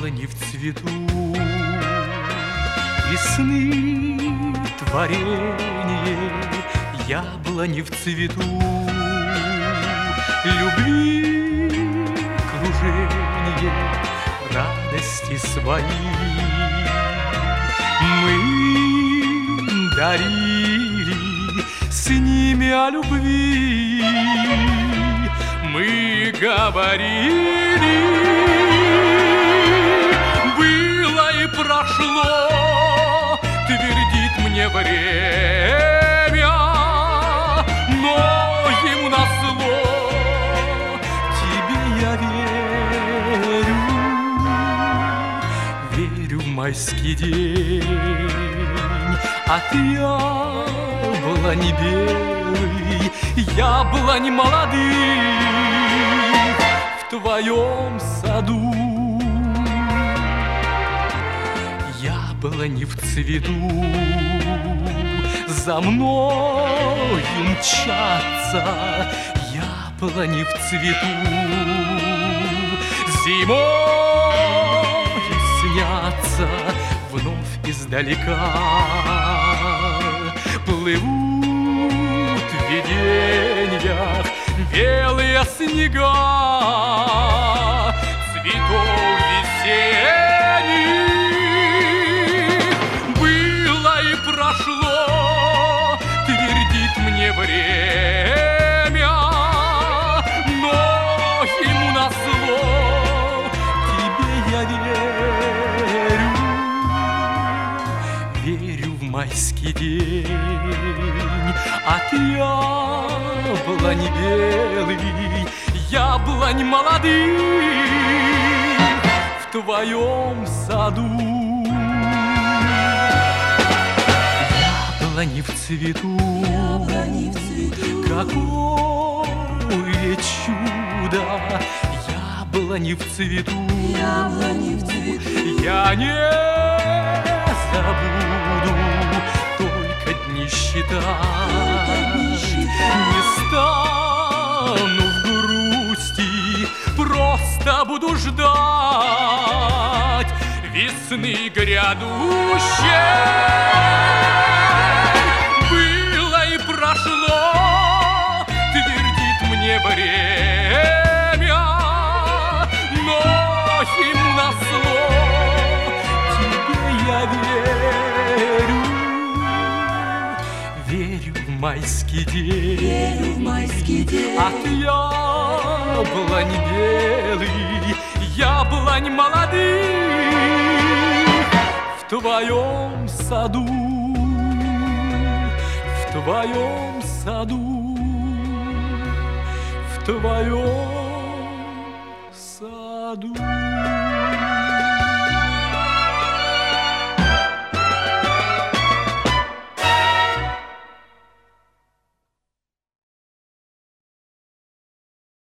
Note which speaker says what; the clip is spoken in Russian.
Speaker 1: яблони в цвету, весны творение, яблони в цвету, любви кружение, радости свои мы дарили с ними о любви, мы говорили, было и прошло, твердит мне время, но ему назло, тебе я верю в майский день, от яблони белый, яблонь молодых в твоем саду. Яблони в цвету за мною мчатся, яблони в цвету зимой снятся вновь издалека, плывут в видениях белые снега цветов весенних. Было и прошло, твердит мне время, но ему назло, тебе я верю в майский день, от яблони белый, яблонь молодых в твоем саду. Яблони в цвету, какое чудо, яблони в цвету, я не забуду, только дни считать, не стану в грусти, просто буду ждать весны грядущей. Было и прошло, твердит мне время, но ему назло, тебе я верю в майский день, от яблонь белый, яблонь молодых в твоем саду, в твоем саду, в твоем саду.